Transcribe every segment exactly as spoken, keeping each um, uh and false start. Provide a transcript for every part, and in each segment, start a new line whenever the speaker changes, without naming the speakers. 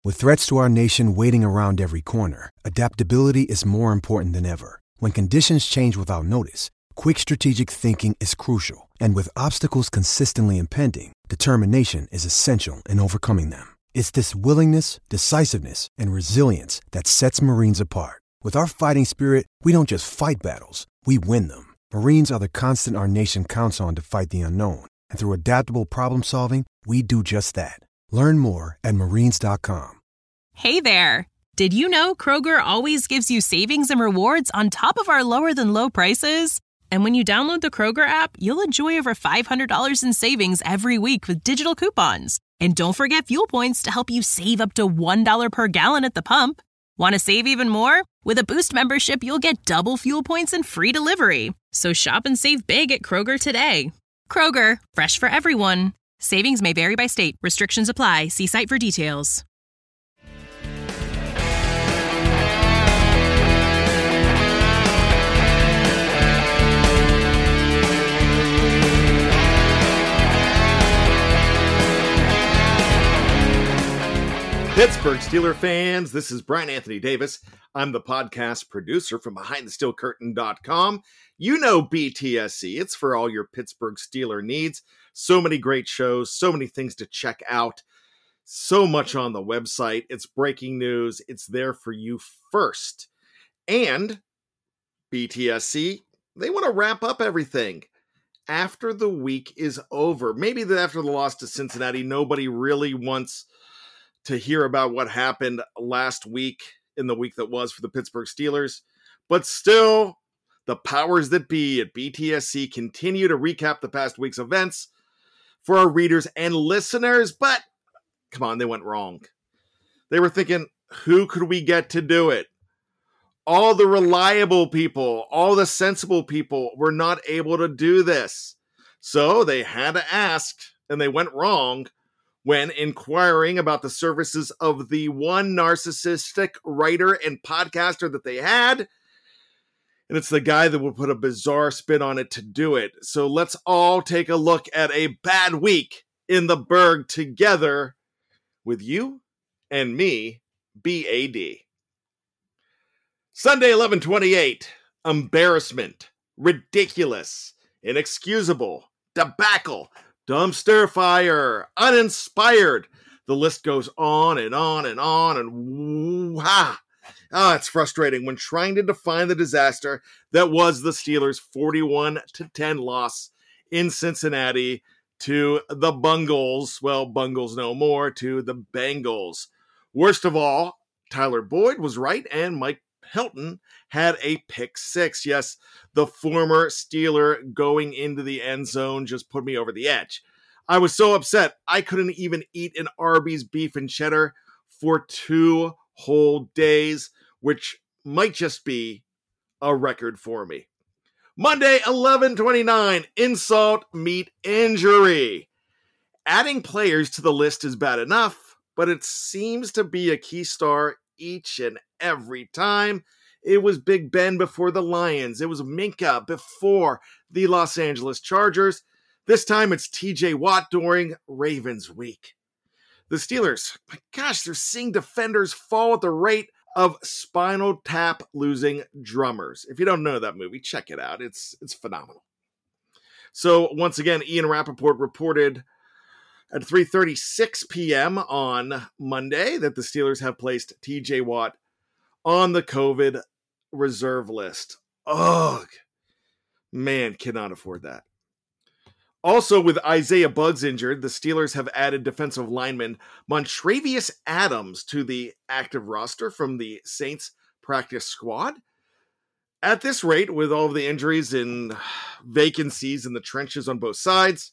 With threats to our nation waiting around every corner, adaptability is more important than ever. When conditions change without notice, quick strategic thinking is crucial. And with obstacles consistently impending, determination is essential in overcoming them. It's this willingness, decisiveness, and resilience that sets Marines apart. With our fighting spirit, we don't just fight battles, we win them. Marines are the constant our nation counts on to fight the unknown. And through adaptable problem solving, we do just that. Learn more at marines dot com.
Hey there! Did you know Kroger always gives you savings and rewards on top of our lower than low prices? And when you download the Kroger app, you'll enjoy over five hundred dollars in savings every week with digital coupons. And don't forget fuel points to help you save up to one dollar per gallon at the pump. Want to save even more? With a Boost membership, you'll get double fuel points and free delivery. So shop and save big at Kroger today. Kroger, fresh for everyone. Savings may vary by state. Restrictions apply. See site for details.
Pittsburgh Steelers fans, this is Brian Anthony Davis. I'm the podcast producer from behind the steel curtain dot com. You know B T S C. It's for all your Pittsburgh Steeler needs. So many great shows, so many things to check out, so much on the website. It's breaking news. It's there for you first. And B T S C, they want to wrap up everything after the week is over. Maybe after the loss to Cincinnati, nobody really wants to hear about what happened last week in the week that was for the Pittsburgh Steelers. But still, the powers that be at B T S C continue to recap the past week's events for our readers and listeners. But come on, they went wrong. They were thinking, who could we get to do it? All the reliable people, all the sensible people were not able to do this. So they had to ask, and they went wrong when inquiring about the services of the one narcissistic writer and podcaster that they had. And it's the guy that would put a bizarre spin on it to do it. So let's all take a look at a bad week in the Berg together with you and me, B A D. Sunday, eleven twenty-eight. Embarrassment. Ridiculous. Inexcusable. Debacle. Dumpster fire, uninspired. The list goes on and on and on and wow. Ah, it's frustrating when trying to define the disaster that was the Steelers' forty-one to ten loss in Cincinnati to the Bungles. Well, Bungles no more, to the Bengals. Worst of all, Tyler Boyd was right and Mike Hilton had a pick six. Yes, the former Steeler going into the end zone just put me over the edge. I was so upset I couldn't even eat an Arby's beef and cheddar for two whole days, which might just be a record for me. Monday, eleven twenty-nine, insult meet injury. Adding players to the list is bad enough, but it seems to be a key star each and every time. It was Big Ben before the Lions. It was Minkah before the Los Angeles Chargers. This time it's T J Watt during Ravens week. The Steelers, my gosh, they're seeing defenders fall at the rate of Spinal Tap losing drummers. If you don't know that movie, check it out. It's, it's phenomenal. So once again, Ian Rappaport reported at three thirty-six p.m. on Monday that the Steelers have placed T J Watt on the COVID reserve list. Ugh. Man, cannot afford that. Also, with Isaiah Buggs injured, the Steelers have added defensive lineman Montravius Adams to the active roster from the Saints practice squad. At this rate, with all of the injuries and vacancies in the trenches on both sides,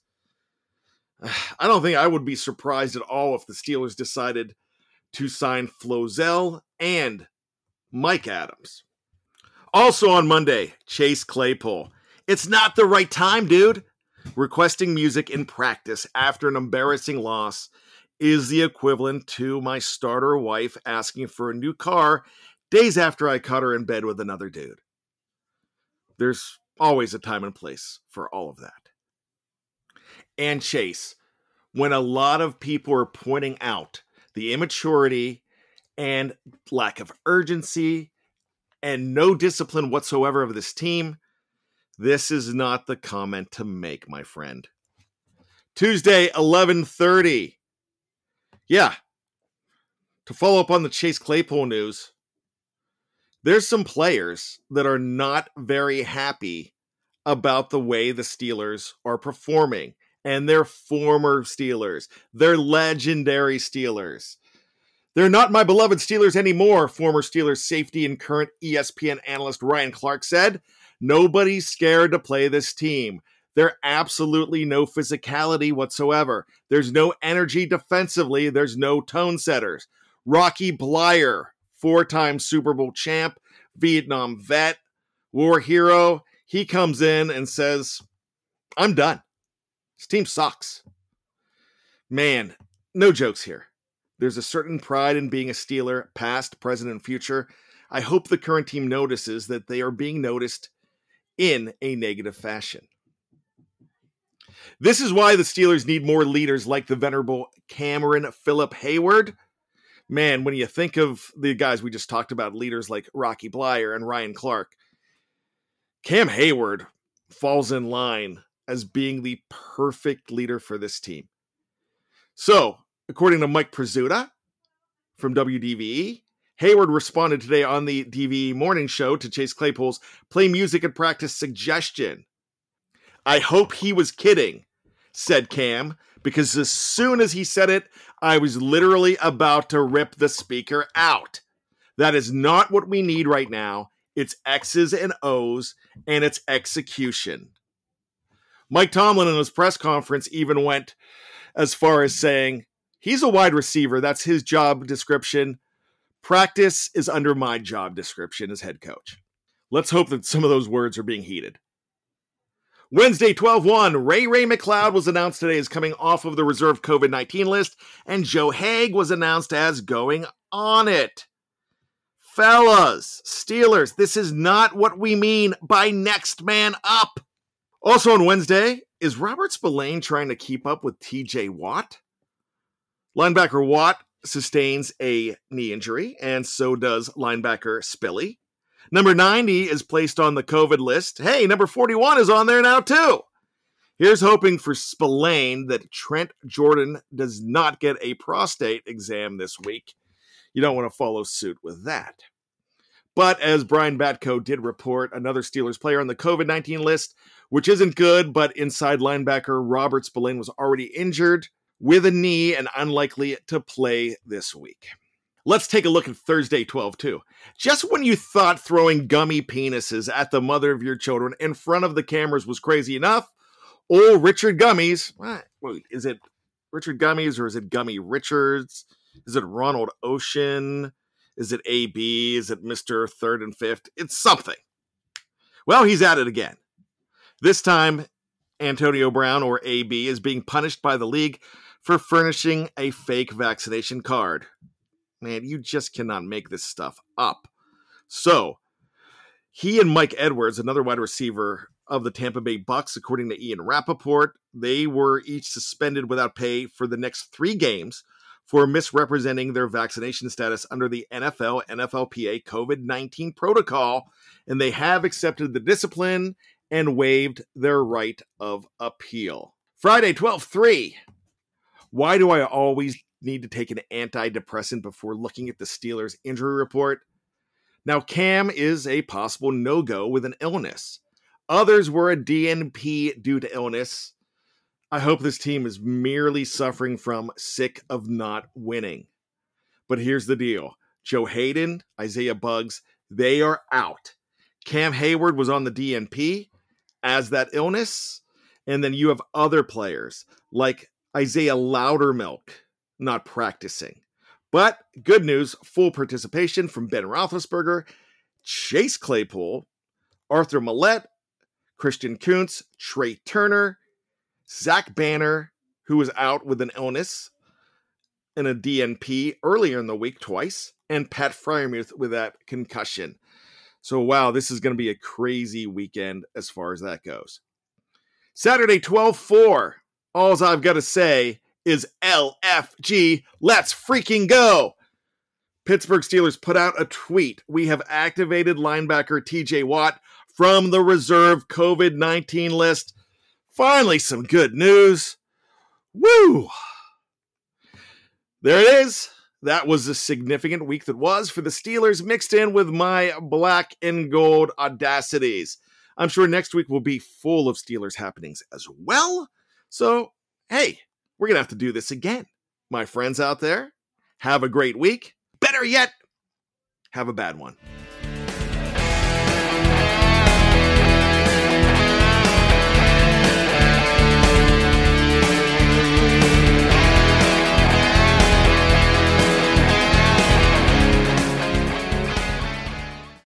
I don't think I would be surprised at all if the Steelers decided to sign Flozell and Mike Adams. Also on Monday, Chase Claypool. It's not the right time, dude. Requesting music in practice after an embarrassing loss is the equivalent to my starter wife asking for a new car days after I caught her in bed with another dude. There's always a time and place for all of that. And Chase, when a lot of people are pointing out the immaturity and lack of urgency and no discipline whatsoever of this team, this is not the comment to make, my friend. Tuesday, eleven thirty. Yeah. To follow up on the Chase Claypool news, there's some players that are not very happy about the way the Steelers are performing. And they're former Steelers. They're legendary Steelers. They're not my beloved Steelers anymore, former Steelers safety and current E S P N analyst Ryan Clark said. Nobody's scared to play this team. There's absolutely no physicality whatsoever. There's no energy defensively. There's no tone setters. Rocky Bleier, four-time Super Bowl champ, Vietnam vet, war hero, he comes in and says, I'm done. This team sucks. Man, no jokes here. There's a certain pride in being a Steeler, past, present, and future. I hope the current team notices that they are being noticed in a negative fashion. This is why the Steelers need more leaders like the venerable Cameron Phillip Hayward. Man, when you think of the guys we just talked about, leaders like Rocky Bleier and Ryan Clark, Cam Hayward falls in line as being the perfect leader for this team. So, according to Mike Prisuta from W D V E, Hayward responded today on the D V E morning show to Chase Claypool's play music and practice suggestion. I hope he was kidding, said Cam, because as soon as he said it, I was literally about to rip the speaker out. That is not what we need right now. It's X's and O's, and it's execution. Mike Tomlin in his press conference even went as far as saying, he's a wide receiver. That's his job description. Practice is under my job description as head coach. Let's hope that some of those words are being heeded. Wednesday, twelve one, Ray Ray McLeod was announced today as coming off of the reserve covid nineteen list, and Joe Haeg was announced as going on it. Fellas, Steelers, this is not what we mean by next man up. Also on Wednesday, is Robert Spillane trying to keep up with T J Watt? Linebacker Watt sustains a knee injury, and so does linebacker Spilly. Number ninety is placed on the COVID list. Hey, number forty-one is on there now too. Here's hoping for Spillane that Trent Jordan does not get a prostate exam this week. You don't want to follow suit with that. But as Brian Batko did report, another Steelers player on the covid nineteen list, which isn't good, but inside linebacker Robert Spillane was already injured with a knee and unlikely to play this week. Let's take a look at Thursday, twelve two. Just when you thought throwing gummy penises at the mother of your children in front of the cameras was crazy enough, old Richard Gummies, wait, is it Richard Gummies or is it Gummy Richards? Is it Ronald Ocean? Is it A B? Is it Mister Third and Fifth? It's something. Well, he's at it again. This time, Antonio Brown, or A B, is being punished by the league for furnishing a fake vaccination card. Man, you just cannot make this stuff up. So, he and Mike Edwards, another wide receiver of the Tampa Bay Bucks, according to Ian Rappaport, they were each suspended without pay for the next three games for misrepresenting their vaccination status under the N F L N F L P A covid nineteen protocol, and they have accepted the discipline and waived their right of appeal. Friday, twelve three. Why do I always need to take an antidepressant before looking at the Steelers injury report? Now, Cam is a possible no-go with an illness. Others were a D N P due to illness. I hope this team is merely suffering from sick of not winning. But here's the deal. Joe Hayden, Isaiah Buggs, they are out. Cam Hayward was on the D N P as that illness. And then you have other players like Isaiah Loudermilk not practicing. But good news, full participation from Ben Roethlisberger, Chase Claypool, Arthur Millette, Christian Kuntz, Trey Turner, Zach Banner, who was out with an illness and a D N P earlier in the week twice, and Pat Freiermuth with that concussion. So, wow, this is going to be a crazy weekend as far as that goes. Saturday, twelve four. All I've got to say is L F G, let's freaking go. Pittsburgh Steelers put out a tweet. We have activated linebacker T J Watt from the reserve COVID nineteen list. Finally, some good news. Woo! There it is. That was a significant week that was for the Steelers, mixed in with my black and gold audacities. I'm sure next week will be full of Steelers happenings as well. So, hey, we're going to have to do this again. My friends out there, have a great week. Better yet, have a bad one.